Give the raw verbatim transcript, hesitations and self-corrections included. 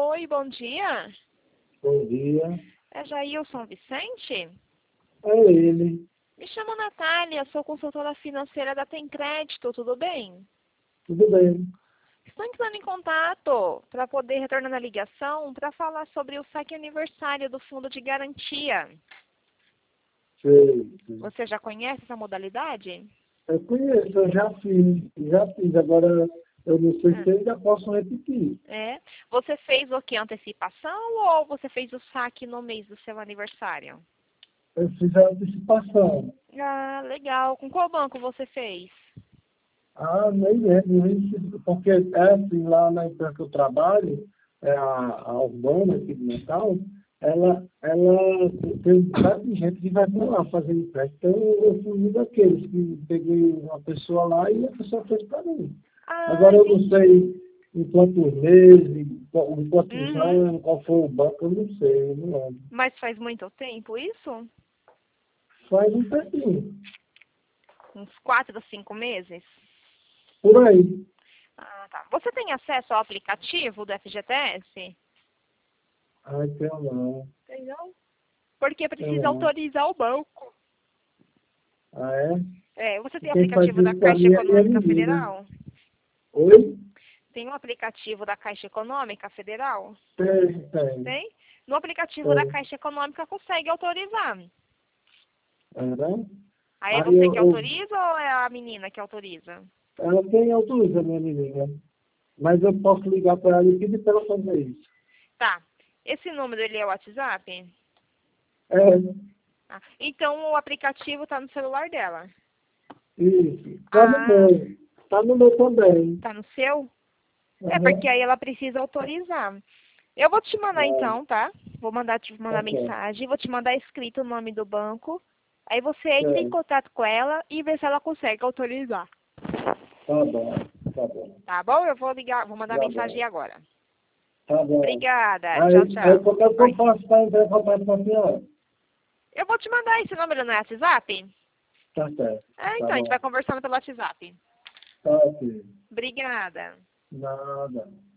Oi, bom dia. Bom dia. É Jailson Vicente? É ele. Me chamo Natália, sou consultora financeira da Tem Crédito, tudo bem? Tudo bem. Estou entrando em contato para poder retornar na ligação para falar sobre o saque aniversário do Fundo de Garantia. Sei, sei. Você já conhece essa modalidade? Eu conheço, eu já fiz, já fiz. Agora eu não sei Ah, se eu ainda posso repetir. é. Você fez o que? Antecipação ou você fez o saque no mês do seu aniversário? Eu fiz a antecipação. Ah, legal. Com qual banco você fez? Ah, nem lembro, nem sei, porque é assim, lá na empresa que eu trabalho, é a, a Urbana aqui do Natal, ela, ela tem várias gente que vai para lá fazer empréstimo. Então eu fui um daqueles que peguei uma pessoa lá e a pessoa fez para mim. Ah, Agora eu não entendi. sei em quantos meses, em qual- em quantos Uhum. anos, qual foi o banco, eu não sei, eu não lembro. Mas faz muito tempo isso? Faz um tempinho, Uns quatro, cinco meses? por aí. Ah, tá. Você tem acesso ao aplicativo do F G T S? Ai, tem não, Tem não? Porque tem precisa não. autorizar o banco. Ah, é? É, você E tem o quem faz aplicativo da isso pra Caixa mim é minha Econômica menina. Federal? Oi? Tem um aplicativo da Caixa Econômica Federal? Tem, tem, Tem? No aplicativo da tem. Caixa Econômica consegue autorizar. Era? Aí é Aí você eu, que eu, autoriza ou é a menina que autoriza? ela tem autoriza, minha menina. Mas eu posso ligar para ela e pedir para ela fazer isso. Tá. Esse número ele é o WhatsApp? É, Ah, então o aplicativo está no celular dela. isso. Tá no Ah, meu. Tá no meu também. tá no seu? É, porque Aham. aí ela precisa autorizar. Eu vou te mandar Ah, então, tá? Vou mandar te tá mandar certo. mensagem, vou te mandar escrito o nome do banco. Aí você entra em Certo. contato com ela e vê se ela consegue autorizar. Tá bom, tá bom. Tá bom? Eu vou ligar, vou mandar Tá mensagem bom. agora. Tá bom. Obrigada. Aí, Tchau, aí tchau. como é que eu Oi. faço para entrar em contato com a senhora? Eu vou te mandar esse número no WhatsApp. Tá certo. É, Tá então, a gente bom. vai conversando pelo WhatsApp. Tá ok. Obrigada. Nada.